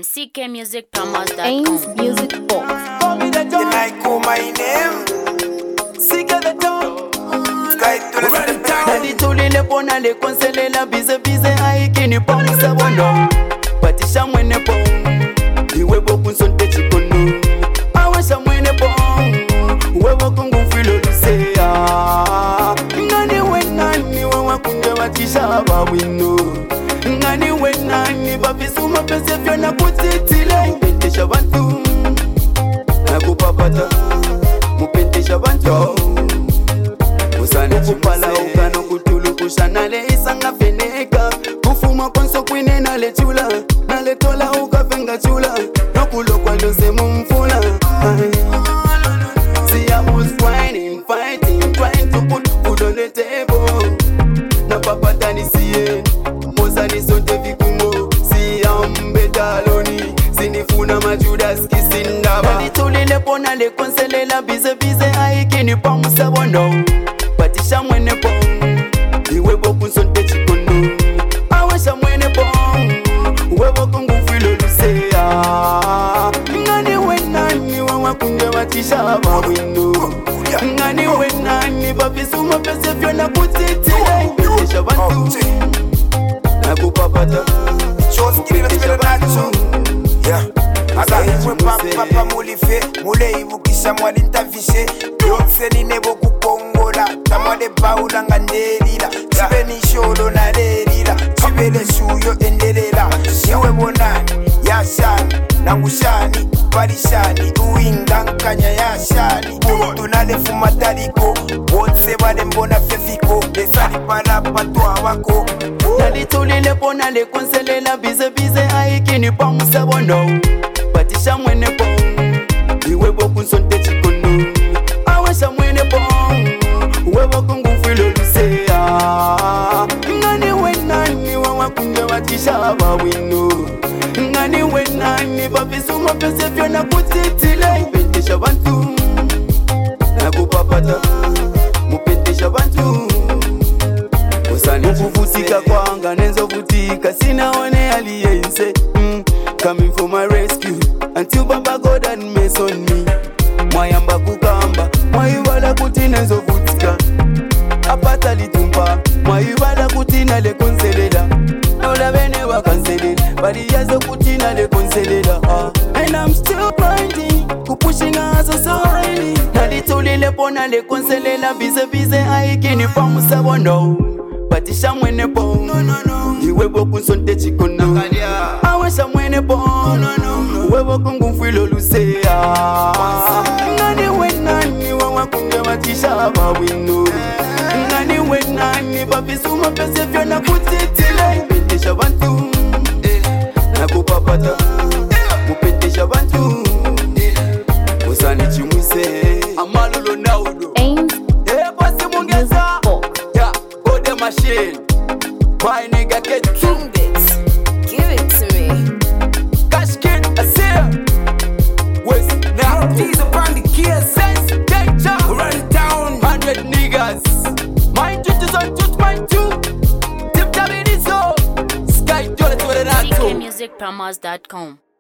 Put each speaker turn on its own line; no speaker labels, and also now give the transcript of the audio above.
ckmusicpromos.com.
Ains Music Box.
Call me the
Then
dog.
I call my name.
Seek the dog.
Sky to the town.
Nalitulile pona le konselela bize bize haikini pa musabono. Patisha mwene po. Iwe boku nsonte chikono. Awasha mwene po. Uwe boku ngufilo lusea. Ngani wenani wawa kunde watisha wawino. Ngani wenani babisuma pese fiona kutitile. Mpentesha bantu. Nakupapata. Mupentesha bantu. Usane kupala ukano kutulu kushanale isanga feneka. Kufuma konso kwine nale chula. Nale tola ukafenga chula. Nokulo kwa lose mumfuna. See I was whining, fighting, trying to put food on the table. Na papa tani siye. Moza ni sote vikumo. See I'm betaloni. Sinifuna majudas kisindaba. Nalitulile pona le konselela bize bize haikini pa musabono. Patisha mwene po. Iwe boku nsonte chikono. Awasha mwene po. Uwe boku ngufilo lusea. Ngani wenani wawa kunde watisha wawino. Ngani wenani babisuma pese fiona kutitile. Mpentesha bantu. Nakupapata.
Chose qui est le nacho. Yeah. Azali papa mulife. Mule ibukisha mwali ntafishe. Yonse ni nebo kukongola. Tamade baula ngandelila. Chibe ni sholo na lelila. Chibe le shuyo endelela. Niwe bonani. Yashani. Nangushani. Parishani. Uinga nkanya yashani. Tunale fumatariko. Wonse wale mbona fefiko. Lesali pala patwa wako.
Nalitulile pona le konselela bize bize haikini pa musabono. Patisha mwene po. Iwe boku nsonte chikono. Awasha mwene po. Uwe boku ngufilo lusea. Ngani wenani wawa kunde watisha wawino. Ngani wenani babisuma pese fiona kutitile. Mpentesha bantu. Nakupapata. Mupentesha bantu. Usani kuvutika kwanga nenzo vutika. Sinaone aliyense. Coming for my rescue. Until Baba God and mess on me. Mwayamba kukamba. Mwayibala kutina nzo vutika. Apata litumba. Mwayibala kutina le konselela. Nola bene wa kanselela. Bali yazo kutina le konselela. And I'm still grinding. Kupushing us so highly. Nalitulile pona le konselela. Bize bize haikini pa musabono. Patisha mwene po. Iwe boku nsonte chikono. Awasha mwene po. Uwe boku ngufilo lusea. Ngani wenani wawa kunde watisha wawino. Ngani wenani babisuma pese fiona kutitile. Mpentesha bantu. Nakupapata. Mupentesha bantu. Usani chimuse. Amalulo naudo.
Ains
Pasi mungeza.
Box.
Yeah, go the machine. My nigga get
King Bits, give it to me.
cash kid, I see ya. West now.
These are brand the gears.
Sense, danger.
Run down.
100 niggas. Mine twitches on twitch, mine too. Tip tab in his soul. Sky, you're the
ckmusicpromos.com.